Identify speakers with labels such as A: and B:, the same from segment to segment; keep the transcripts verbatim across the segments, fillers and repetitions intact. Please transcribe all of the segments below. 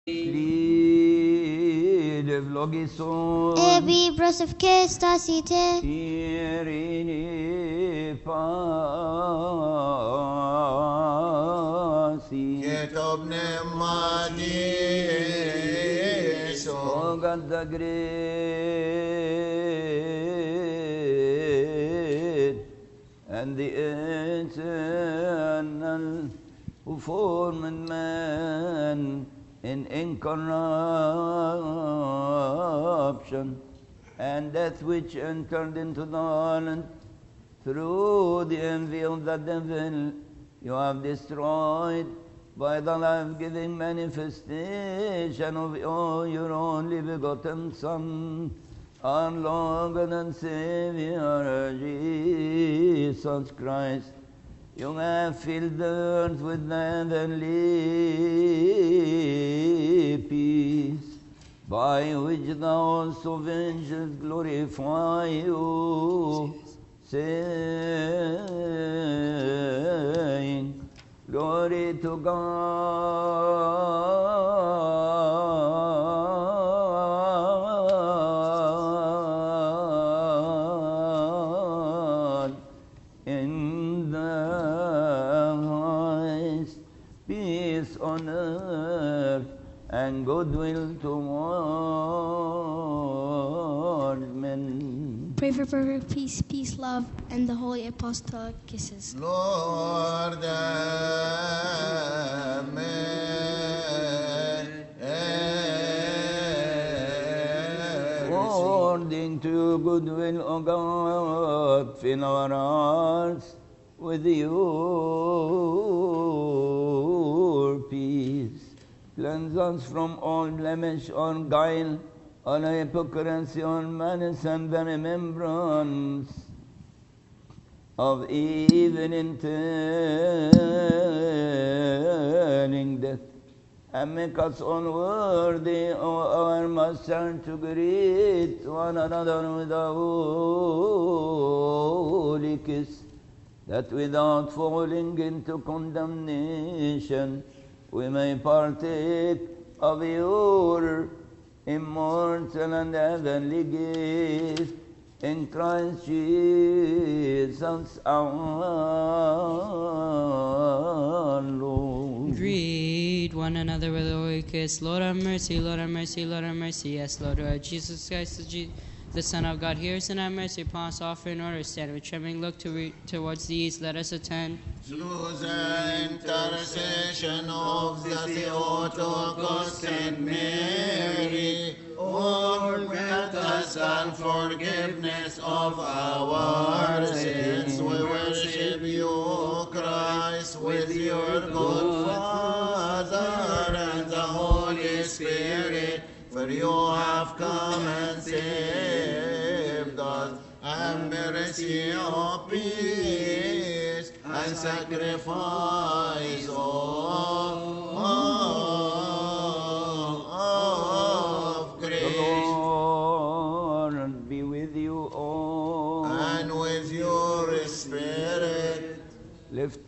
A: Slide vlogison.
B: Ebi brosef kesta site.
A: Irini pasi.
C: Ketob nemadiso.
A: Ogad the great and the eternal who formed man in incorruption, and death which entered into the world through the envy of the devil, you have destroyed by the life-giving manifestation of your only begotten Son, our Lord and Savior, Jesus Christ. You have filled the earth with heavenly peace, by which the host of angels glorify you, saying, Glory to God in the highest, peace on earth and goodwill toward men.
B: Pray for perfect peace, peace, love, and the holy apostolic kisses.
C: Lord, amen.
A: According to your goodwill, O God, fill our hearts with your peace. Cleanse us from all blemish or guile, all hypocrisy or malice, and the remembrance of even intending death, and make us unworthy of our Master to greet one another with a holy kiss, that without falling into condemnation we may partake of your immortal and heavenly gift in Christ Jesus our Lord.
D: Greet one another with a holy kiss. Lord have mercy, Lord have mercy, Lord have mercy. Yes, Lord, Lord Jesus Christ, the, Je- the Son of God, hear us and have mercy upon us. Offer in order, stand with trembling look to re- towards the east. Let us attend.
C: Through the intercession of the Theotokos and Mary, Lord, grant us the forgiveness of our sins. We worship you, Christ, with your good Father and the Holy Spirit, for you have come and saved us. Have mercy of peace and sacrifice of, of
A: The
C: grace.
A: Lord be with you all.
C: And with your spirit,
A: Lift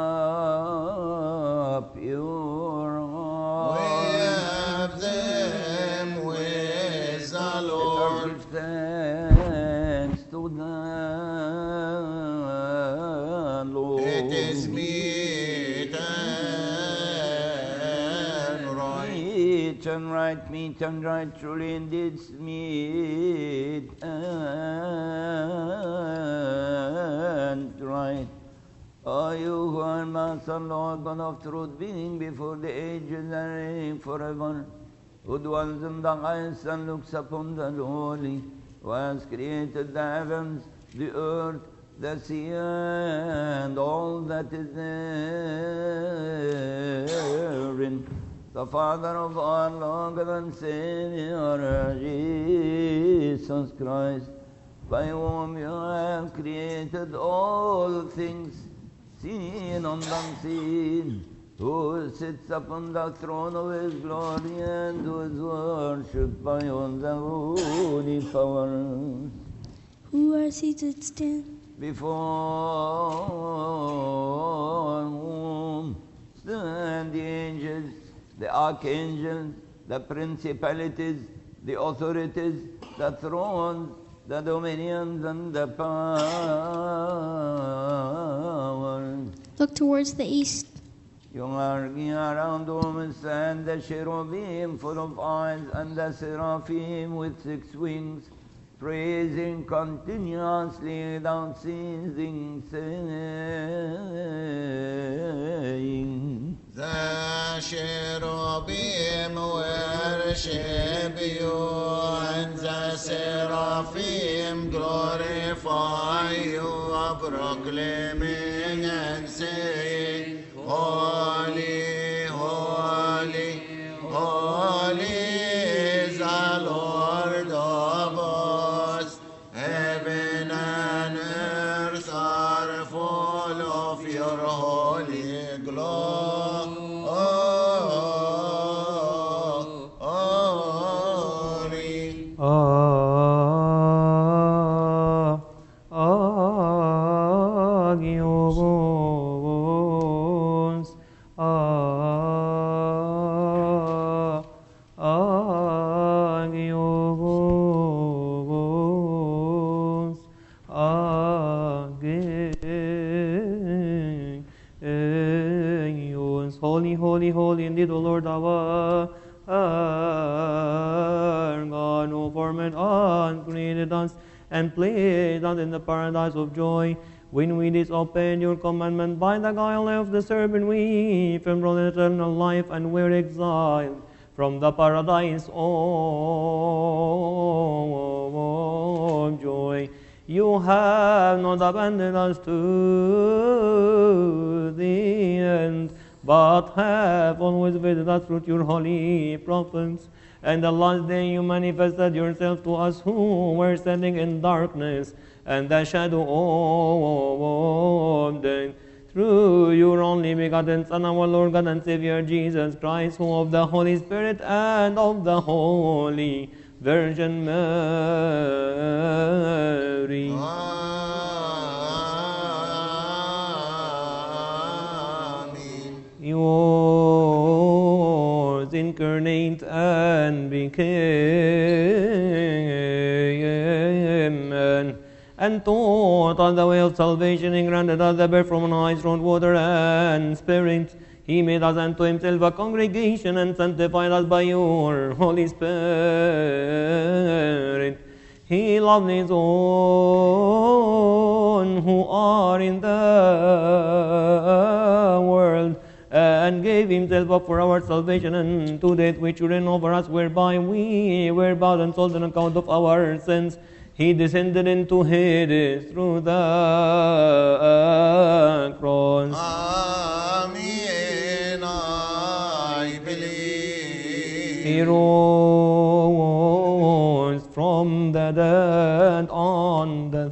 A: up your
C: we
A: hearts.
C: have them with the
A: Let us
C: Lord.
A: give thanks to the Lord.
C: It is meet and right.
A: Meet and right, meet and right, truly indeed, it's meet and right. O you who are Master, Lord, God of truth, being before the ages and reigning forever, who dwells in the heights and looks upon the lowly, who has created the heavens, the earth, the sea, and all that is therein. The Father of our Lord and Savior, Jesus Christ, by whom you have created all things, seen and unseen, who sits upon the throne of his glory and who is worshipped by all the holy powers.
B: Who are seated still?
A: Before whom stand the angels, the archangels, the principalities, the authorities, the thrones, the dominions, and the powers.
B: Look towards the east.
A: You are around whom stand the cherubim full of eyes, and the seraphim with six wings, praising continuously without ceasing, saying,
C: The cherubim worship you, and the seraphim glorify you, proclaiming and saying, Holy, holy, holy is the Lord of hosts. Heaven and earth are full of your holy glory.
E: Ah, agios, ah, agios, agios. Holy, holy, holy indeed, O Lord our God, who formed us, created us, and placed us in the paradise of joy. When we disobeyed your commandment by the guile of the serpent, we from eternal life and were exiled from the paradise of joy. You have not abandoned us to the end, but have always visited us through your holy prophets. And the last day you manifested yourself to us who were standing in darkness and the shadow of death. Through your only begotten Son, our Lord God and Savior Jesus Christ, who of the Holy Spirit and of the Holy Virgin Mary.
C: Amen.
E: Yours incarnate and became man, and taught us the way of salvation, and granted us the birth from an high throne, water and spirit. He made us unto himself a congregation, and sanctified us by your Holy Spirit. He loved his own who are in the world, and gave himself up for our salvation unto death, which reigned over us, whereby we were bought and sold on account of our sins. He descended into Hades through the cross.
C: Amen. I believe.
E: He rose from the dead on the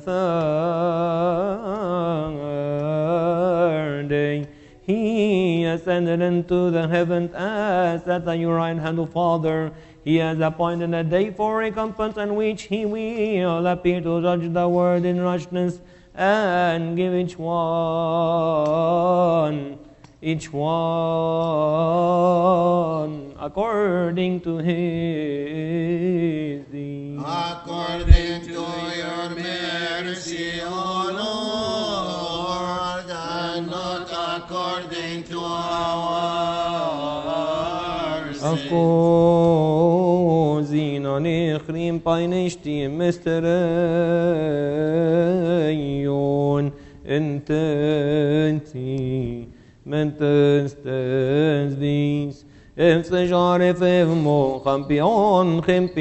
E: third day. He ascended into the heavens and sat at your right hand, O Father. He has appointed a day for recompense, in which he will appear to judge the world in righteousness and give each one, each one according to his deed.
C: According to your mercy, O Lord, and not according to our sins.
E: Ako zinanechrim painishti mistereyon intenti mentestes vis efsejaref evmo champion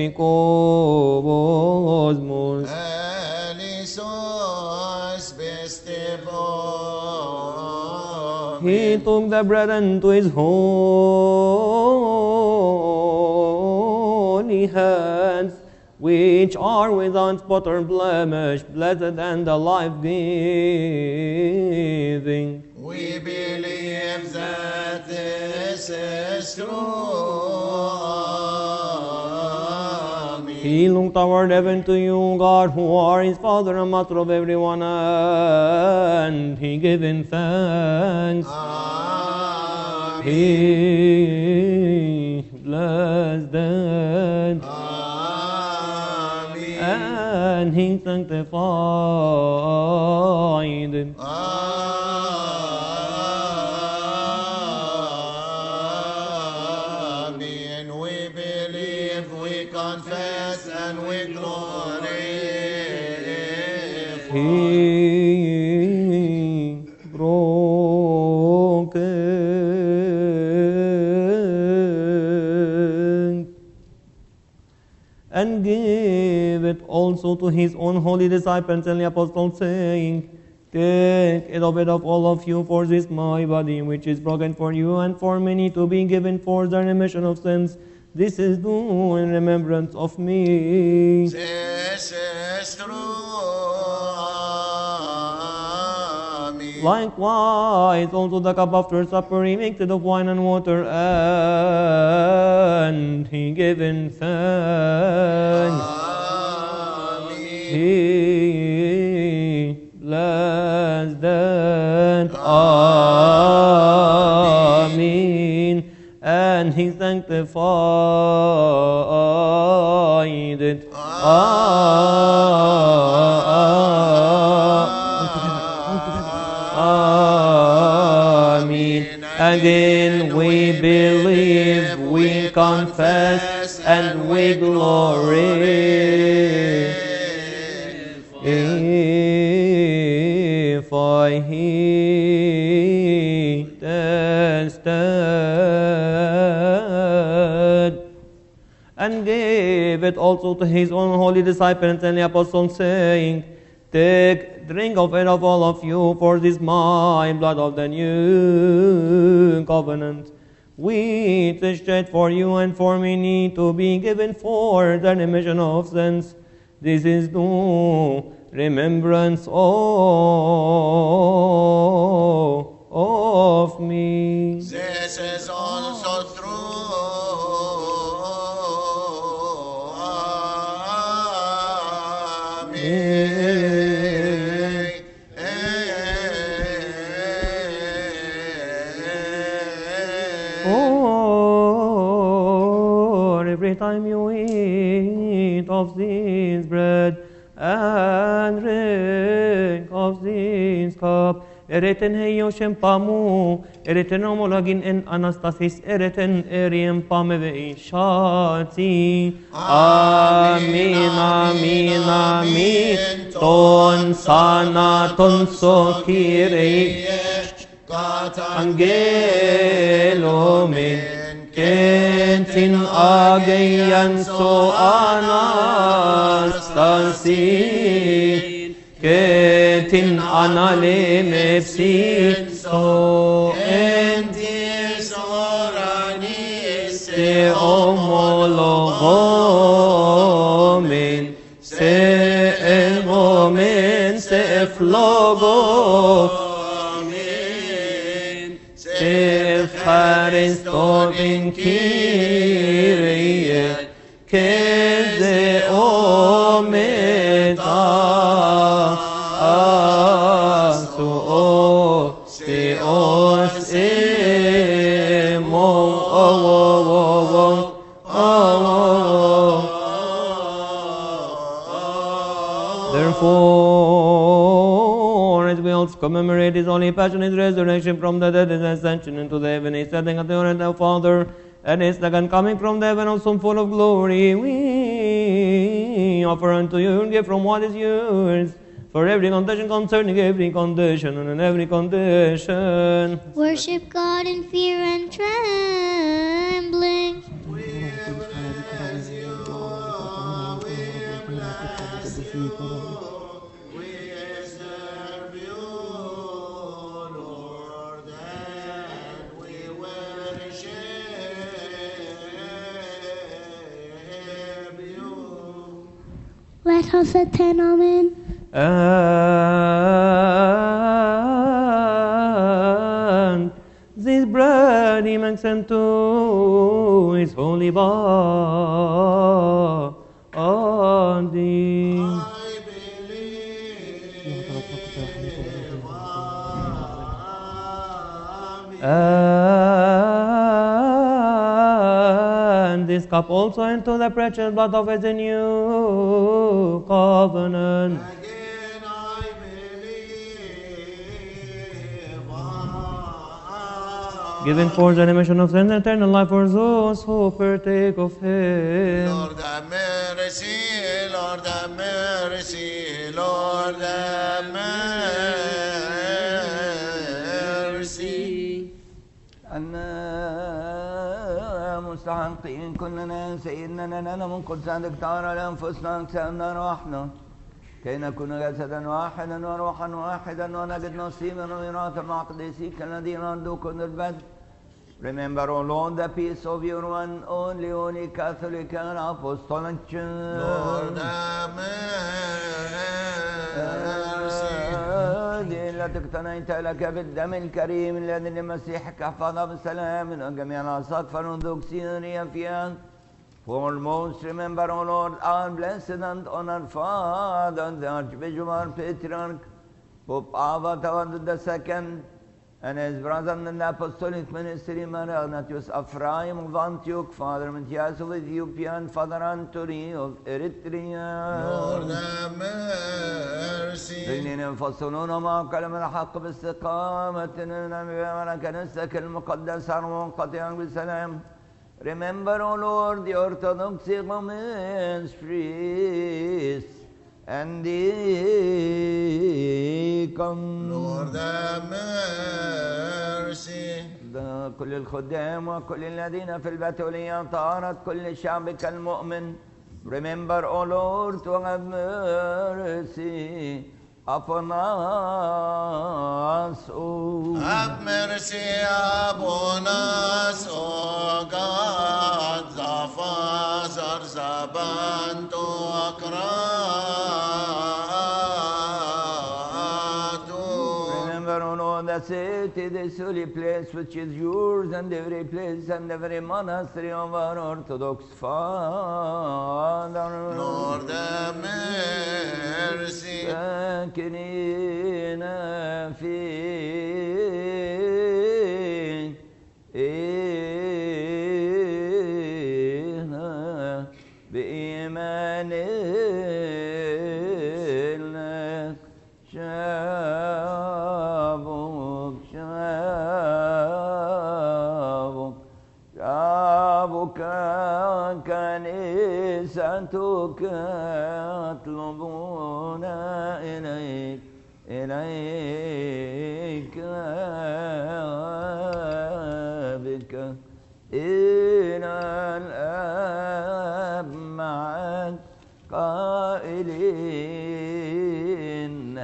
E: chimpikosmos.
C: Elisos bestevos.
E: He took the bread into his holy hands, which are without spot or blemish, blessed and the life-giving.
C: We believe that this is true. Amen.
E: He looked toward heaven to you, God, who are his Father and Master of everyone, and he gave him thanks.
C: Amen.
E: He bless them,
C: Amen.
E: and He sanctified them.
C: Amen. We believe, we confess, and we glorify.
E: He broken and gave it also to his own holy disciples and the apostles, saying, Take it of it of all of you, for this my body, which is broken for you and for many, to be given for the remission of sins. This is done in remembrance of me.
C: This is true. Amen.
E: Likewise, also the cup after supper, he mixed it of wine and water, and he gave in thanks.
C: Amen.
E: He blessed it. Amen. And he sanctified it. Amen. Again we believe, we confess, and we glorify He tested and gave it also to his own holy disciples and the apostles, saying, Take, drink of it of all of you, for this my blood of the new covenant, which is shed for you and for many, to be given for the remission of sins. This is no remembrance of, of me.
C: This is also true.
E: For every time you eat of this bread and drink of this cup, ereten heio shempamu, ereten homologin en anastasis, ereten eriem pameve ishati. Amin, amin, amin. Ton sana, ton so kirei. Angelo men kentin ageyan so anastasi kentin analem epsi so
C: Entis oranis
E: se homologo men se egomen se flogo Ευχαριστώ την Κύριε και δεώ μετά σου ο Θεός εμών. Therefore, as we also commemorate His holy passion, His resurrection from the dead, His ascension into the heaven, His setting at the right hand of the Father, and His second coming from the heaven, also full of glory, we offer unto you a gift from what is yours, for every condition concerning every condition and in every condition.
B: Worship God in fear and trembling.
C: We bless you, we bless you, we serve you, Lord, and we worship you.
B: Let us attend, Amen.
E: And this bread He makes into His holy body.
C: I believe, Amen.
E: this cup also into the precious blood of his new covenant.
C: Again I believe. I-
E: Giving for the remission of sin and eternal life for those who partake of him.
C: Lord have mercy, Lord have mercy, Lord have mercy.
A: أنا مستحقين كلنا سيدنا لنا من قدس دكتور لأنفسنا أجسامنا روحنا كي نكون جسدا واحدا وروحا واحدا ونجد نصيبا وميراثا مع قديسيك الذين أرضوكم البدء. Remember, O Lord, the peace of your one only holy Catholic and Apostolic Church.
C: Lord have mercy.
A: التي اقتنيت لك بالدم الكريم الذي لمسيحك احفظها بالسلام من جميع الأساقفة الأرثوذكسية فيها. Foremost, remember, O Lord, our blessed and honored Father, the Archbishop, our Patriarch, Pope Ava the Second, and his brother in the Apostolic Ministry, Maranathius Ephraim of Antioch, Father Matthias of Ethiopia, and Father Anthony of Eritrea.
C: Lord have mercy.
A: ذين ينفصلون مع كلام الحق باستقامة على كنيستك المقدسة ومنقطعا بسلام. Remember, O Lord, the Orthodox Romans, priests, and deacons.
C: Lord have mercy.
A: كل الخدام وكل الذين في البتولية طهارة كل شعبك المؤمن. Remember, O Lord, to have mercy upon us. Oh.
C: Have mercy upon us, O God, the Father, the Bantu Akratu.
A: Remember, O Lord, the city, this holy place which is yours, and every place and every monastery of our Orthodox Father.
C: Lord have mercy.
A: ساكنين فيها بإيمان لك شعبك شعبك شعبك كنيستك يطلبون إليك إليك بك إلى الآب معك قائلين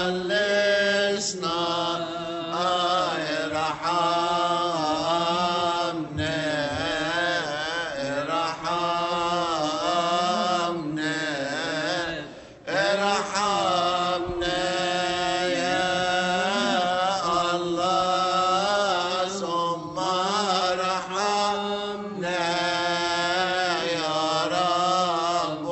C: خلصنا ارحمنا ارحمنا ارحمنا يا الله ثم ارحمنا يا رب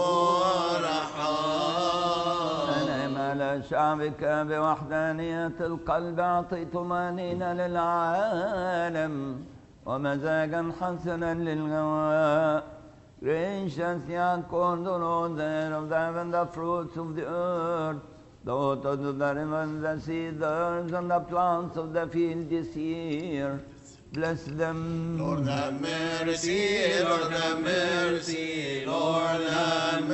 C: ارحمنا.
A: أنعم على شعبك بوحدانية القلب، أعطي طمأنينة للعالم ومزاجا حسنا للغواء. Gracious Yaakov, the Lord, the air of the heaven, the fruits of the earth, the waters of the rivers, the sea, the herbs, and the plants of the field this year. Bless them.
C: Lord have mercy, Lord have mercy, Lord have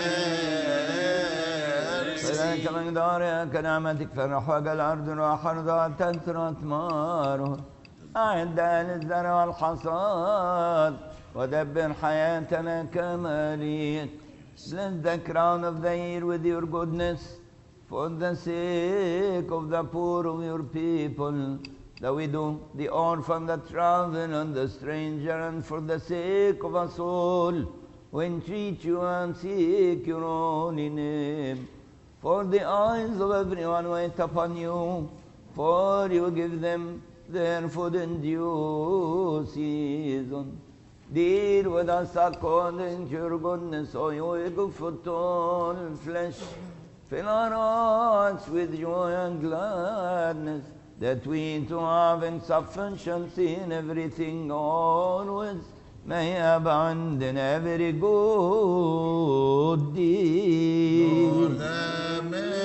A: فذلك
C: mercy.
A: مقدارك نعمتك فرح وجه الأرض وحرضها تنثر أثماره. أعد للزرع والحصاد ودبر حياتنا كمالية. Bless the crown of the year with your goodness for the sake of the poor of your people, the widow, the orphan, the traveler, and the stranger, and for the sake of us all who entreat you and seek your holy name. For the eyes of everyone wait upon you, for you give them their food in due season. Deal with us according to your goodness, O you who give food to all flesh. Fill our hearts with joy and gladness, that we too having sufficiency in everything always may abound in every good deed.
C: Lord have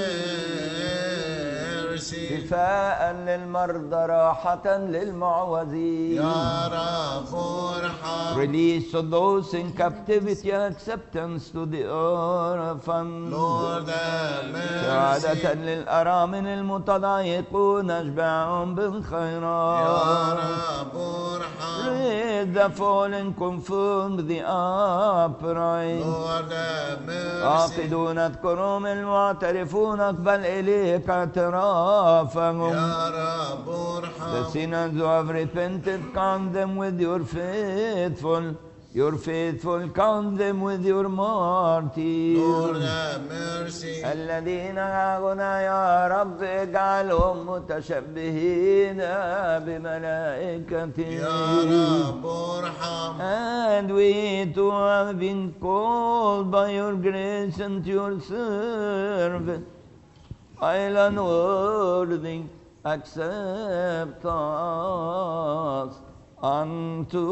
C: mercy.
A: شفاء للمرضى، راحة للمعوزين.
C: يا رب ارحم.
A: Release of those in captivity, acceptance to the orphans.
C: Lord have mercy.
A: سعادة للأرامل المتضايقون، اشبعهم بالخيرات.
C: يا رب ارحم.
A: Raise the fallen, confirm the upright.
C: Lord have mercy.
A: عاقدون اذكرهم المعترفون، اقبل إليك اعترافهم.
C: يا رب
A: The
C: ارحم.
A: sinners who have repented, count them with your faithful. Your faithful, count them with your martyrs.
C: Lord have mercy.
A: الذين هاهنا يا رب اجعلهم متشبهين بملائكتك.
C: يا رب ارحم.
A: And we too have been called by your grace and your servant. I'll unworthy accept us unto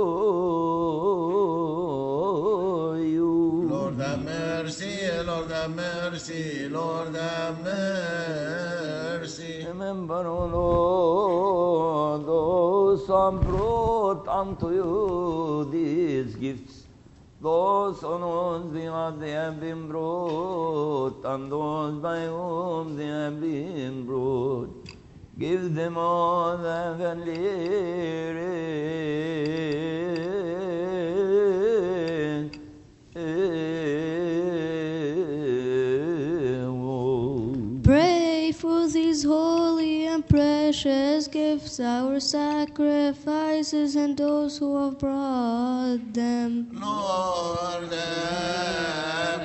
A: you.
C: Lord have mercy, Lord have mercy, Lord have mercy.
A: Remember, O Lord, those who have brought unto you these gifts, those on whom they have, they have been brought, and those by whom they have been brought. Give them all the heavenly reward.
B: Pray for these holy and precious gifts, our sacrifices, and those who have brought them.
C: Lord have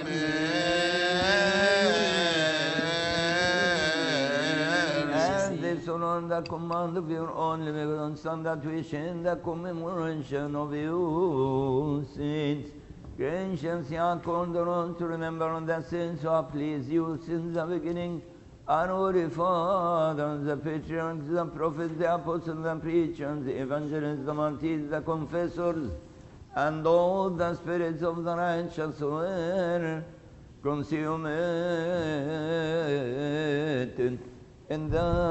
A: And
C: mercy.
A: this on the command of your only begotten Son, that we share in the commemoration of you, saints. Gracious Yaakov, the Lord, to remember on the sins who have pleased you since the beginning, our holy fathers, the patriarchs, the prophets, the apostles, the preachers, the evangelists, the martyrs, the confessors, and all the spirits of the righteous who were consummated in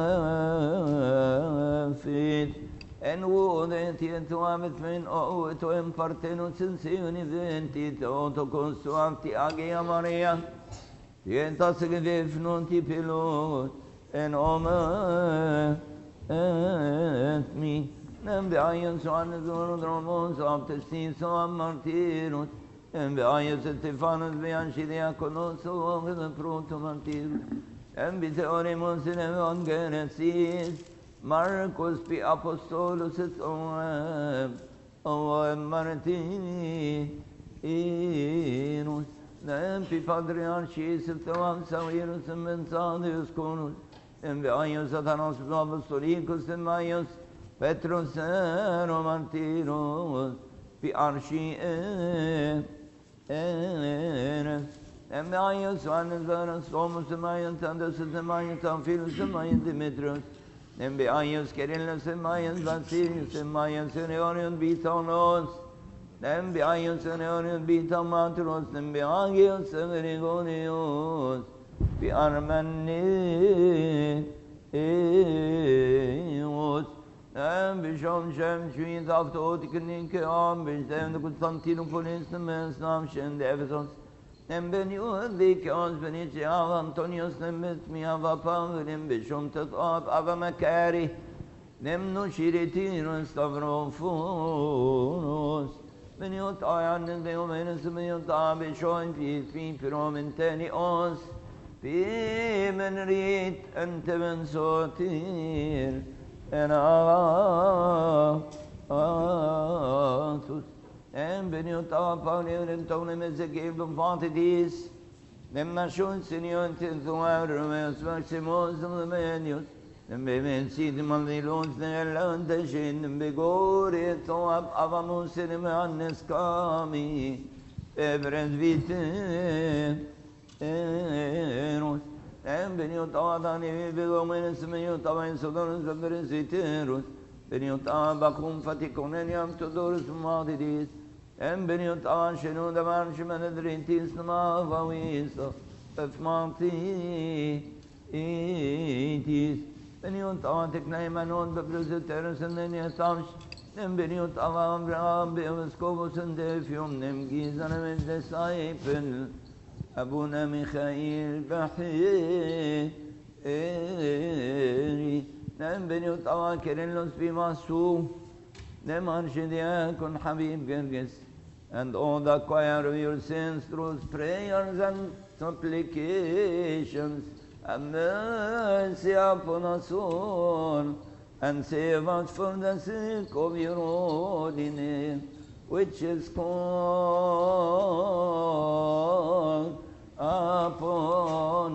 A: the faith, and who that yet to have it been oh to impartenus in univenti to consuanti agia Maria, yet us give non ti pilot and oma at me. And be I and so on the Romans of the sea, so I'm martyr, and be I as Stephanus, be I Diaconos, so over the proto martyr. en biteoremus in evangenesis, Marcus pi apostolus et oem, oem Martinus, nem pi patriarchis et oam Savirus en Bensadius conus, en Vaius Athanos apostolicus en Maius, Petrus en Martirus, pi archi enes, en Maius Vannes Varas, Thomas en Maius, Tandus en Maius, Amphilus en Maius, Demetrius, en Maius Kerillus en Maius, Basilius en Maius, Neorion Bitonos, en Maius Neorion Bitomatros, en Maius Gregorius, pi Armenius, en Bishon Shem Shuin Aftotikin Keam, Bishon Constantinopolis, the Mesnam Shen Ephesus, en Benu Dikos Benicia Antonius, the Mesmiava Pavel, en Bishon Tatop Avamacari, nem no Shiritirus Stavrofunos, Beniot Iron and the Omenus, Beniot Abishon, Pi Piromentenios, Pimenrit, and Teven Sotir. En Atus, en Beniota Paulian and Tonemes gave them quantities, then Mashun Senior Tintuarum, Maximus of the Menus, and Bemen see them on the loans there, learned the shin, and Begore, Toab Avamus in Manes Kami, Everett Vite, Eros. En Beniot Adani Vilomenes Meniot Avain Sodorus of Beresiterus, Beniot Abacum Faticoneniam Todorus Madidis, en Beniot Ashenu the Marshman and Drintis Namavawiso, of Marti Itis, Beniot Antic name and on the Presiterus and then Yasams, en Beniot Avam Beavascovus and Defium, Nem Gizanam and Disciple. أبونا ميخائيل بحيري نعم بني طوى كيرلس بماسو نعم أرشدياكون حبيب جرجس and all the choir of your sins through prayers and supplications and mercy upon us all and save us for the sake of your holy name which is called upon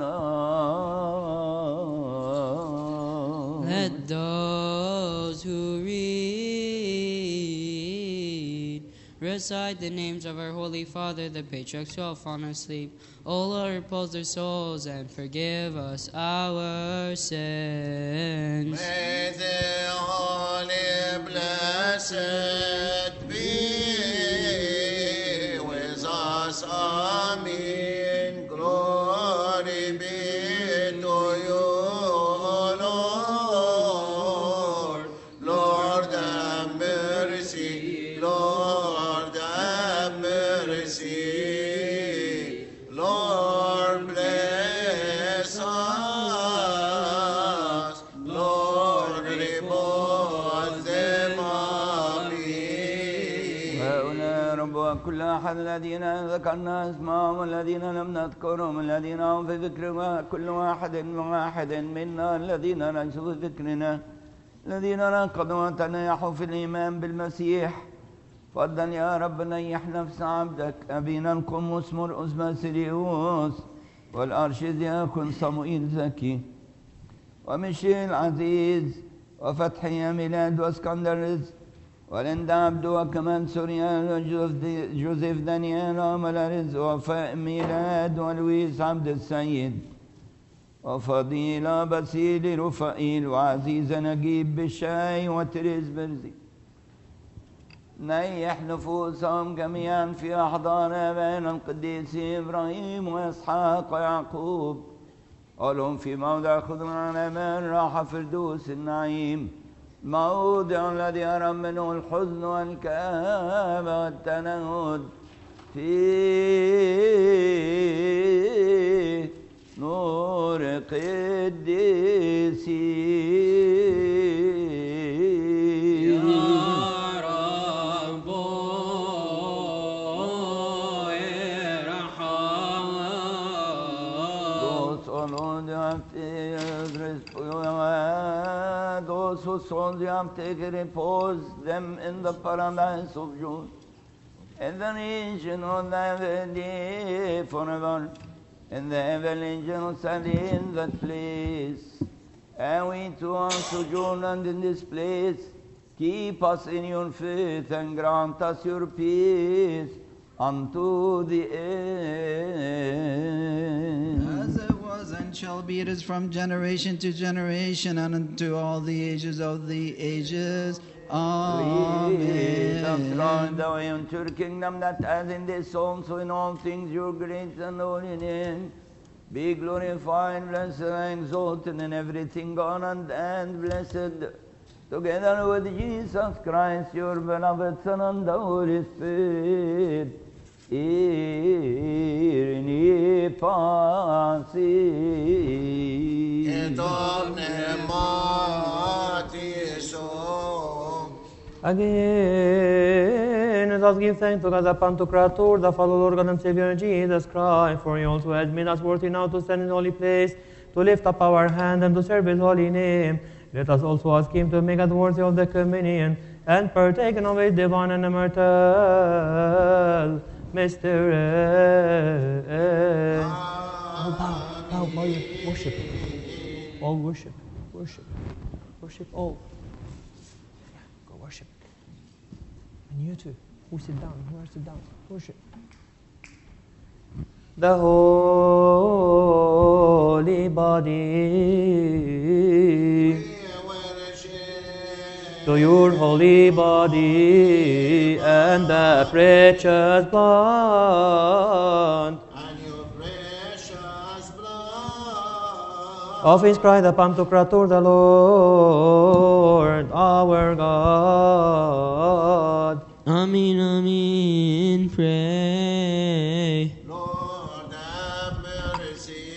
A: us.
D: Let those who read recite the names of our Holy Father, the Patriarchs who have fallen asleep. O Lord, repose their souls and forgive us our sins.
C: May the Holy Blessed be with us. Amen. Glory be to you, O Lord. Lord, have mercy. Lord, have mercy. Lord, bless us. Lord, repose them. Amen.
A: هؤلاء رب كل أحد الذين ذكرنا اسمهم والذين لم نذكرهم الذين هم في ذكر كل واحد واحد منا الذين ليسوا في ذكرنا الذين نقضوا وتنيحوا في الإيمان بالمسيح فضل يا رب نيح نفس عبدك أبينا القمص مرقس باسيليوس والأرشدياكون صموئيل زكي وميشيل عزيز وفتحي ميلاد واسكندر رزق ولند عبدو وكمان سوريان وجوزيف دانيال ومال رزق وفاء ميلاد ولويس عبد السيد وفضيلة بسيلي رفائيل وعزيز نجيب بشاي وتريز برزي نيح نفوسهم جميعا في أحضان آبائنا القديس إبراهيم وإسحاق ويعقوب ولهم في موضع خضران أمان راحة فردوس النعيم موضع الذي يرى منه الحزن والكآبة والتنهد في نور قديسي those whose souls you have taken, repose them in the paradise of joy, in the region of the heavenly forever, in the heavenly Jerusalem, in that place. And we too are sojourned in this place. Keep us in your faith and grant us your peace unto the end.
F: As it was and shall be, it is from generation to generation and unto all the ages of the ages.
A: Lead us round
F: Amen.
A: the way unto your kingdom, that as in this also in all things your grace and holy name be glorified, blessed, and exalted in everything, honored and blessed, together with Jesus Christ, your beloved Son, and the Holy Spirit. Irini pasi.
C: Et omne mati so.
E: Again, let us give thanks to God, the Pantocrator, the Father, Lord God and Savior Jesus Christ, for He also has made us worthy now to stand in holy place, to lift up our hand and to serve His holy name. Let us also ask Him to make us worthy of the communion and partaken of His divine and immortal mystery. Oh, bow, bow, bow, your worship. All worship, worship, worship all. Yeah, go worship. And you too, who sit down, who are sit down, worship. The holy body, to your holy body and the precious blood
C: And your precious blood
E: of His Christ, the Pantocrator, the Lord, our God.
D: Amen, amen, pray.
C: Lord have mercy.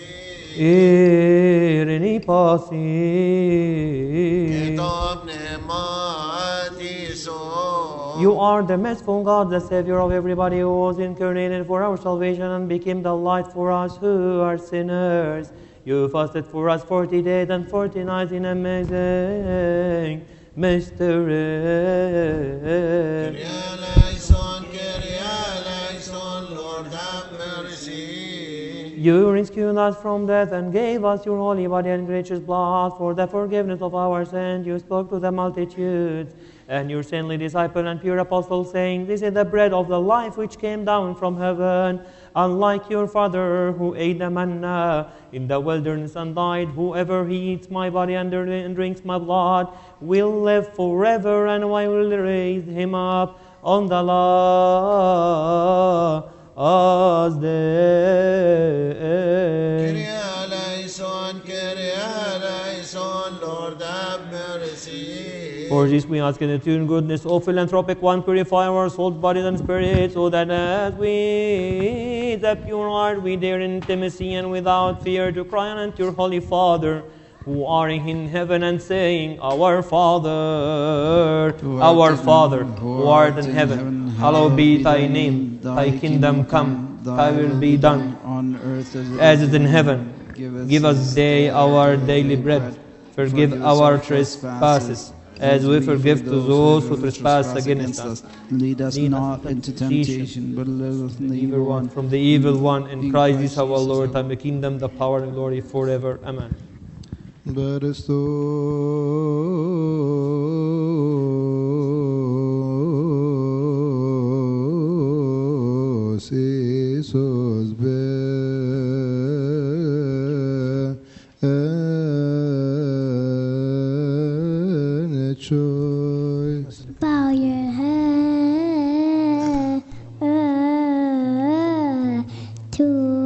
E: Irini pasi.
C: Et omne mati so.
E: You are the merciful God, the Savior of everybody, who was incarnated for our salvation and became the light for us who are sinners. You fasted for us forty days and forty nights in amazing mystery.
C: Kyrie eleison, Kyrie eleison, Lord have mercy.
E: You rescued us from death and gave us your holy body and gracious blood for the forgiveness of our sins. You spoke to the multitudes and your saintly disciple and pure apostle, saying, "This is the bread of the life which came down from heaven. Unlike your father who ate the manna in the wilderness and died, whoever he eats my body and drinks my blood will live forever, and I will raise him up on the last day."
C: Kyrie eleison, Kyrie eleison, Lord have mercy.
E: For this we ask in the true goodness, O philanthropic one, purify our souls, bodies, and spirits, so that as we, the pure heart, we dare in intimacy and without fear to cry unto your Holy Father, who are in heaven, and saying, Our Father, our Father, who art in heaven, hallowed be thy name. Thy kingdom come, thy will be done,
F: on earth as it
E: as
F: is
E: is in heaven. Give us this day our daily bread. Forgive our trespasses, as we forgive to those who trespass against us.
F: Lead us
E: Lead us
F: not into temptation, but deliver us from the evil one.
E: From the evil one, in Christ Jesus our Lord, and the kingdom, the power, and glory forever. Amen.
C: Let us Jesus be a choice.
B: Bow your head to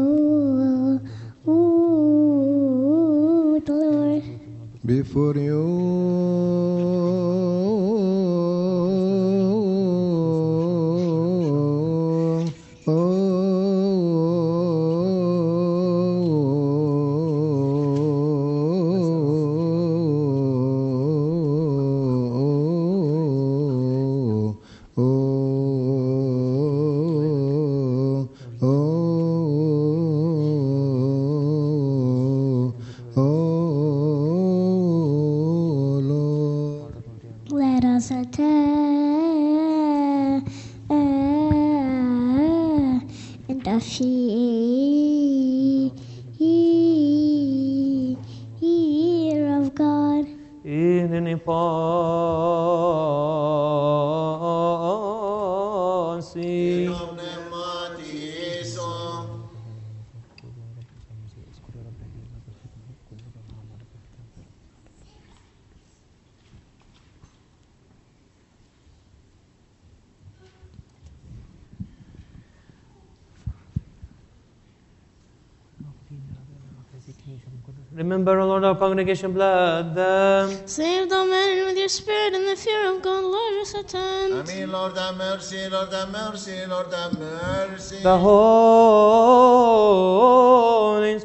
B: the Lord.
C: Before you, oh,
B: and the fear of God.
E: In an impossible. Remember, O Lord, our congregation, bless them.
B: Save the men with your spirit and the fear of God, Lord, your Satan.
C: Amen. Lord have mercy, Lord have mercy, Lord have mercy.
E: The Holy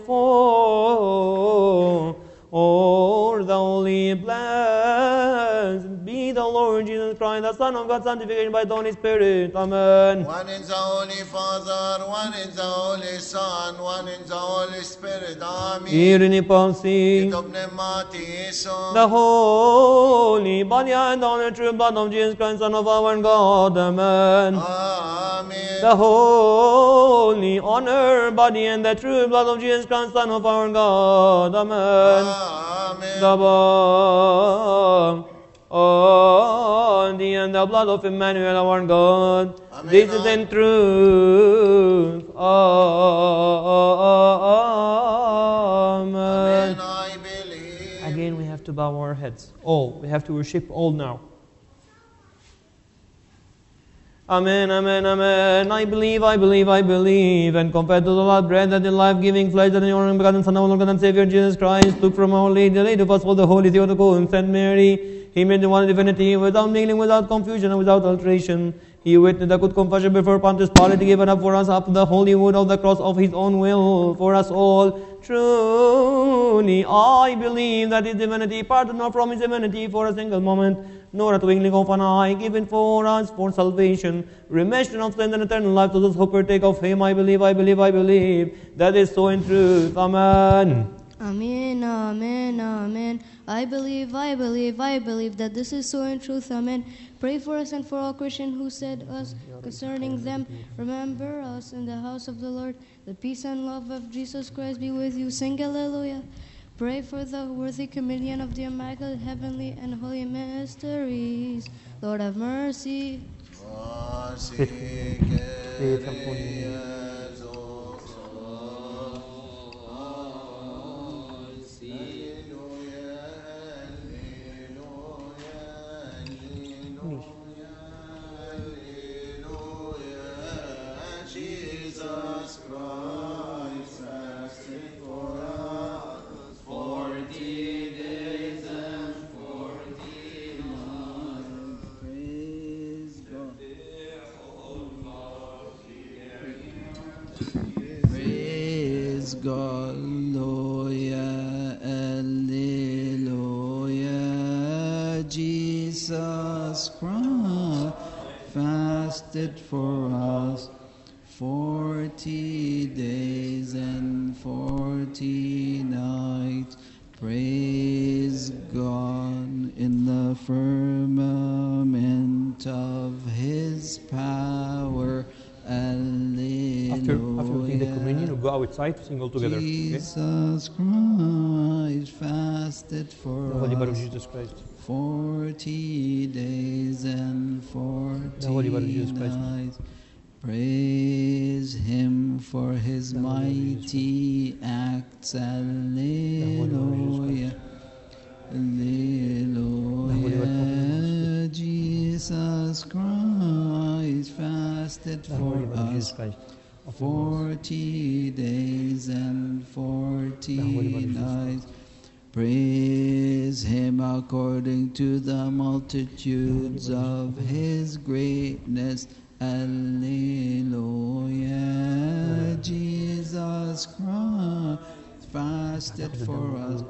E: for or the Holy blessed be the Lord Jesus Christ, the Son of God, sanctified by the Holy Spirit. Amen.
C: One is the Holy Father, one is the Holy Son, one is the Holy Spirit. Amen.
E: Irini Palsi,
C: Kitop Nemati
E: the holy body and the only true blood of Jesus Christ, Son of our God. Amen.
C: Amen.
E: The holy honor body and the true blood of Jesus Christ, Son of our God. Amen.
C: Amen.
E: The body and the blood of Emmanuel, our God.
C: Amen.
E: This is in truth. Amen.
C: Amen. I believe.
E: Again, we have to bow our heads. All. We have to worship all now. Amen, amen, amen. I believe, I believe, I believe, and confess to the Lord bread that the life-giving flesh that the only begotten Son of our Lord and Savior Jesus Christ took from our Lady, the Lady of us all the Holy Theotokos and Saint Mary. He made the one divinity without mingling, without confusion, and without alteration. He witnessed the good confession before Pontius Pilate, given up for us after the holy wood of the cross of his own will for us all. Truly, I believe that his divinity parted not from his divinity for a single moment, nor a twinkling of an eye, given for us for salvation, remission of sin and eternal life to those who partake of him. I believe, I believe, I believe. That is so in truth. Amen.
B: Amen, amen, amen. I believe, I believe, I believe that this is so in truth. Amen. Pray for us and for all Christians who said us concerning them. Remember us in the house of the Lord. The peace and love of Jesus Christ be with you. Sing hallelujah. Pray for the worthy communion of the Immaculate Heavenly and Holy Mysteries. Lord have mercy.
C: Jesus Christ fasted for us forty days and forty nights.
F: Praise God. Praise God. Hallelujah. Hallelujah. Jesus Christ fasted for us forty days and forty nights. Praise God in the firmament of his power. Alleluia.
E: After, after we take the communion, we'll go outside to sing all together. Okay?
F: Jesus Christ fasted for
E: The Holy Blood of
F: us
E: Jesus Christ.
F: forty days and forty
E: The Holy Blood of Jesus Christ.
F: nights. Praise him for his
E: The Holy Blood of Jesus
F: mighty acts. Alleluia. Alleluia. Jesus Christ fasted
E: The Holy
F: for
E: Blood of Jesus
F: us
E: Christ.
F: forty days and forty
E: The Holy Blood of Jesus
F: nights. Praise him according to the multitudes of his greatness. Alleluia. Jesus Christ fasted for us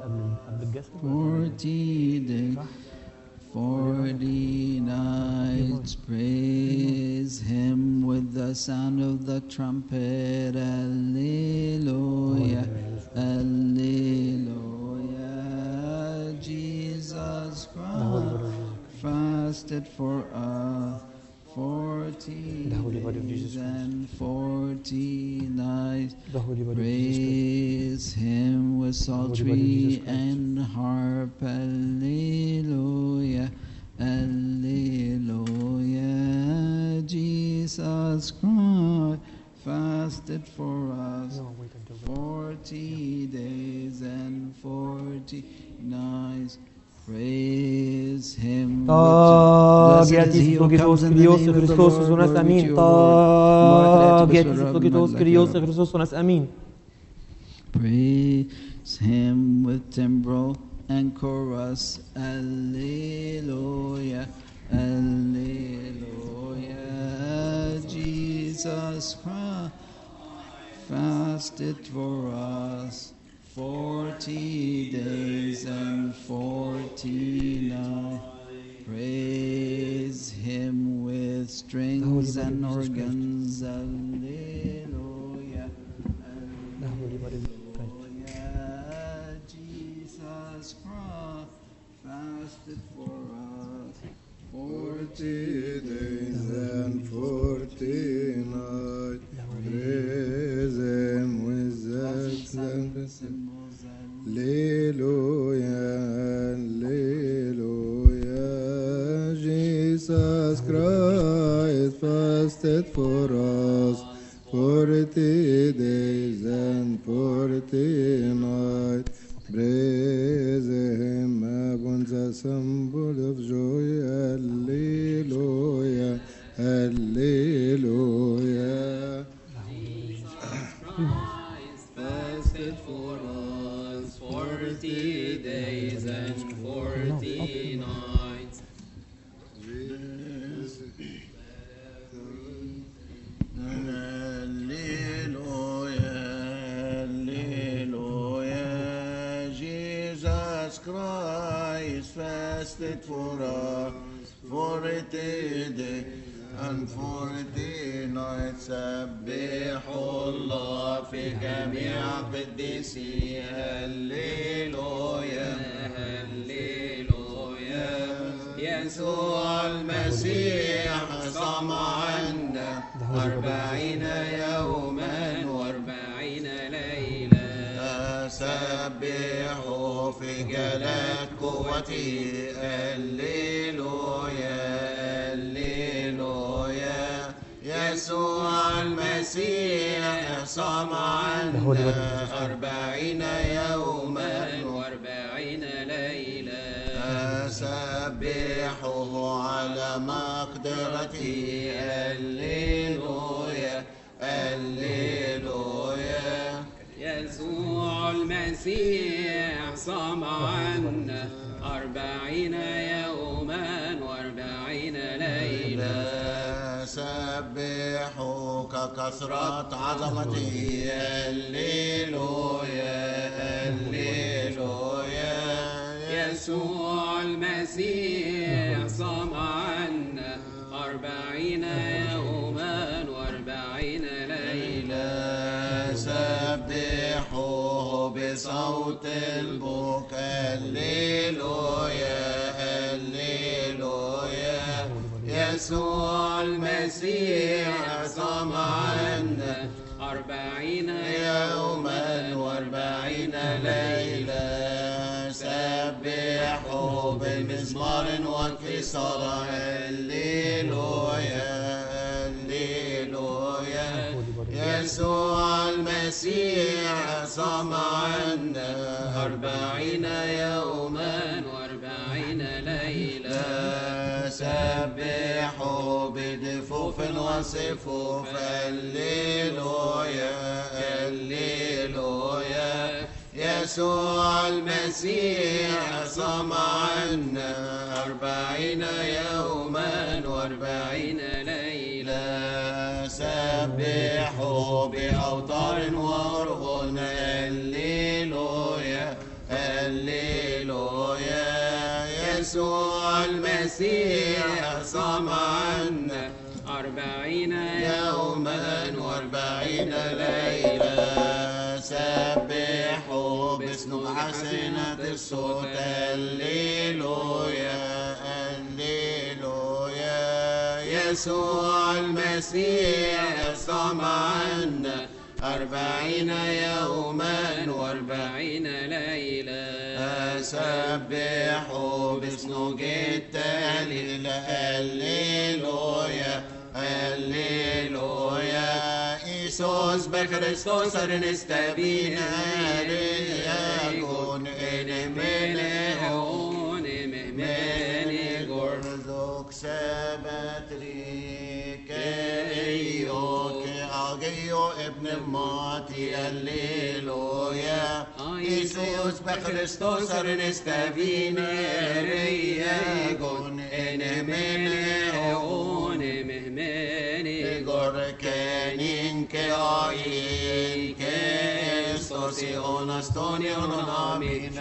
F: forty days, forty nights. Praise him with the sound of the trumpet. Alleluia. Alleluia. Jesus Christ fasted for us forty
E: The holy body of Jesus
F: days
E: Christ.
F: and forty nights.
E: The holy body of Jesus Christ.
F: Praise him with
E: holy body of
F: psaltery
E: Jesus Christ.
F: and harp. Alleluia. Alleluia. Jesus Christ fasted for us
E: No, wait until the
F: forty days and forty nights. Praise him.
E: Tak,
F: Blessed is he
E: Jezus
F: who
E: Kristus,
F: comes in the
E: Kyrios
F: name of the
E: Christos,
F: Lord.
E: unas
F: Glory
E: amin.
F: to you, Lord.
E: Tak, Jezus Kristus,
F: Glory
E: Kyrios Christos, unas amin.
F: Praise him with timbrel and chorus. Alleluia. Alleluia. Jesus Christ fasted for us forty days and forty nights. Praise him with strings and organs. Alleluia.
E: The holy body of Jesus Christ.
F: Alleluia. Jesus Christ fasted for us
C: Forty days and forty nights. Praise him with excellent
F: symbols.
C: Alleluia, Alleluia. Jesus Christ fasted for us forty days and forty nights. Praise him upon the symbol of joy. Alleluia, Alleluia.
D: Fasted for us forty days and forty nights.
C: Alleluia, Alleluia. Jesus Christ fasted for us forty days and forty nights. سبحوا الله في جميع قديسيه. هللويا هللويا. يسوع المسيح صام عنا أربعين يوما وأربعين ليلة. سبحوا في جلال قوته. هللويا هللويا. يسوع المسيح صام عنا أربعين يوما وأربعين ليلة. سبحوه على مقدرته. هللويا هللويا.
D: يسوع المسيح صام عنا أربعين يوما وأربعين ليلة.
C: سبحوا ككثرة عظمته. هللويا هللويا.
D: يسوع المسيح صام عنا أربعين يوما وأربعين ليلة.
C: سبحوه بصوت البكاء. هللويا هللويا. يسوع المسيح صام عنا أربعين يوما وأربعين ليلة. سبحوا بالمزمار والكسارة. هللويا هللويا. يسوع المسيح صام عنا أربعين يوما وأربعين ليلة. سبحوا بدفوف وصفوف. هللويا هللويا. يسوع المسيح صام عنا أربعين يوما وأربعين ليلة. سبحوا بأوتار وأرغن. هللويا هللويا. يسوع المسيح صام عنا أربعين يوما وأربعين ليلة. سبحوا باسم حسنة الصوت. هللويا هللويا. يسوع المسيح صام عنا أربعين يوما وأربعين ليلة أسبحوا باسمه التهليل هللويا هللويا إيسوس بكريستوس أرنستابينا رياكون إنمنهون مهمني غرزوك سبتريك أيوك أغيو ابن الماتي هللويا إيسوس بكريستوس أرنستابينا رياكون إنمنهون مهمني غركانين كأين كستوسي أونستوني أونامين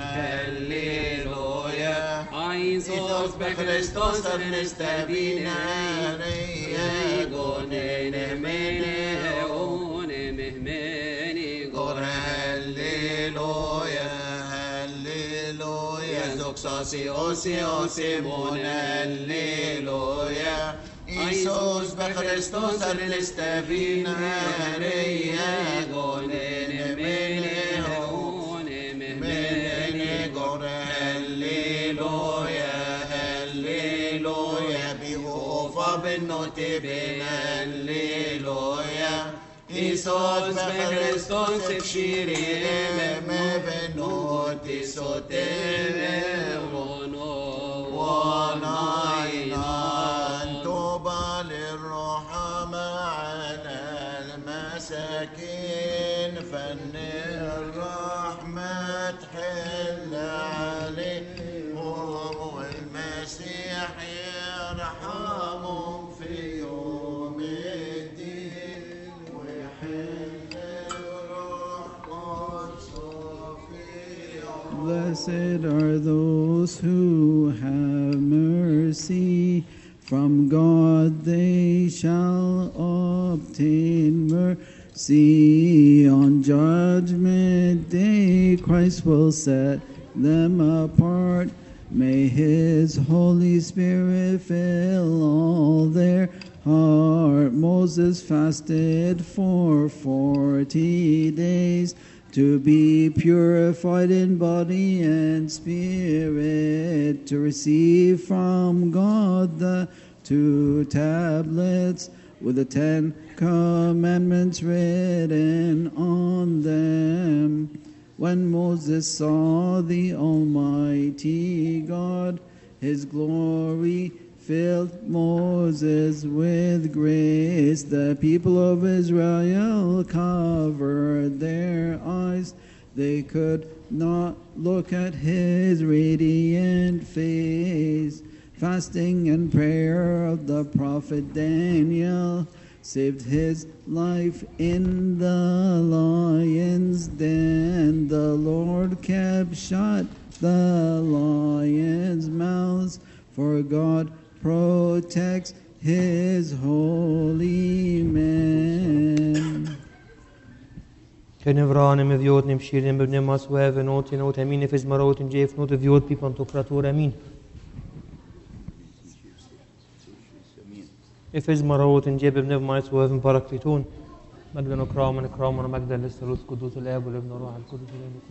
C: هللويا إيسوس بكريستوس أرنستابينا رياكون إنمنهون مهمني غر هللويا هللويا زوكساسي أوسي أوسي مون هللويا إيسوس بكريستوس أرنستابينا رياكون إنمنهون مهمني غر هللويا هللويا بيهوفا بالنوتي بين هللويا إيسوس بكريستوس بشيري ما بنوتي سوتين وناينا توبى للرحمة على المساكين فن الرحمة تحل عليهم والمسيح يرحمهم في يوم الدين ويحل الروح قدسه فيهم.
F: Blessed are those who have mercy. From God they shall obtain mercy. On judgment day Christ will set them apart. May His Holy Spirit fill all their heart. Moses fasted for forty days to be purified in body and spirit, to receive from God the two tablets with the Ten Commandments written on them. When Moses saw the Almighty God, His glory filled Moses with grace. The people of Israel covered their eyes. They could not look at His radiant face. Fasting and prayer of the prophet Daniel saved his life in the lion's den. The Lord kept shut the lions' mouths, for God protects His holy men.
E: Kunnen vragen med vjot nem shirin med nem masweve not in ot amin fez marot in jef not vjot pipan to kratur amin. Efes marot in jeb ibn masweve barakitun. مجدا وكراما كراما ومجدا للثالوث قدوس الاب والابن والروح القدس.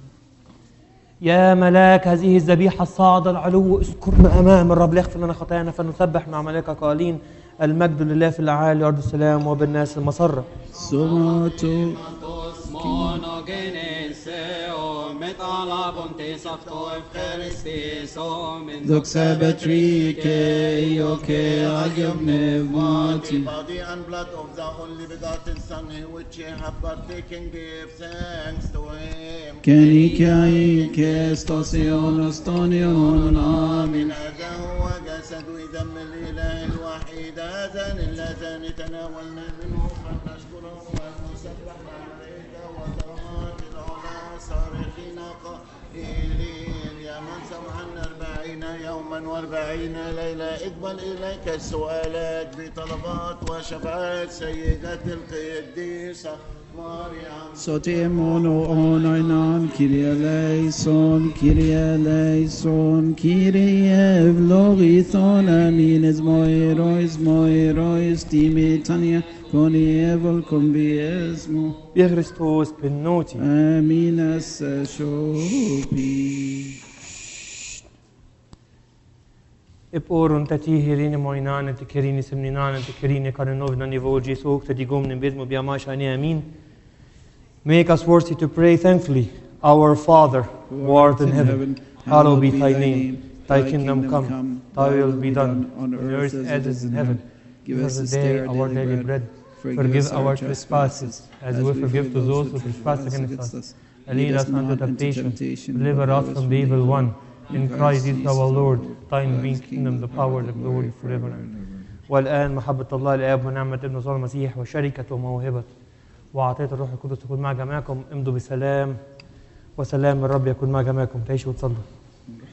E: يا ملاك هذه الذبيحة الصاعدة العلو اذكرنا أمام الرب ليغفر لنا خطايانا فنسبح مع ملائكة قائلين المجد لله في الأعالي أرض السلام وبالناس المسرة.
F: Doxa betrike yoke agium nevati.
C: Body and blood of the only begotten Son, which ye have partaken, give thanks to Him.
F: Kenikai kestosion ostonion amin.
C: هذا هو جسد ودم الإله الوحيد هذان اللذان تناولنا منه فلنشكره ونسبح مع الملائكة وطغات العلا صارخين قائلين يا من سمعنا أربعين يوما وأربعين ليلة اقبل إليك السؤالات بطلبات وشفاعات سيدة القديسة
F: Sotemono onainan Kyrie eleison, Kyrie eleison, Kyrie evlogithon amines moerois, moerois, timetania, conievol conviesmo.
E: Via Christus benoti.
F: Aminas shopi.
E: Eporun tati hirini moinan, te kerini semninan, te kerini karanovna nivo Jesu, te digum nimbizmo biamashani amin. Make us worthy to pray thankfully. Our Father, who art in heaven, hallowed be thy name. Thy kingdom come, thy will be done, on earth as it is in heaven. Give us this day our daily bread. Forgive our trespasses, as we forgive to those who trespass against us. And lead us not into temptation, deliver us from the evil one. In Christ Jesus our Lord, thine being kingdom, the power, the glory forever. والآن محبة الله الآب ونعمة ابن صلى المسيح وشركة وموهبة وعطية الروح القدس تكون مع جميعكم. امضوا بسلام وسلام الرب يكون مع جميعكم. تعيشوا وتصلوا.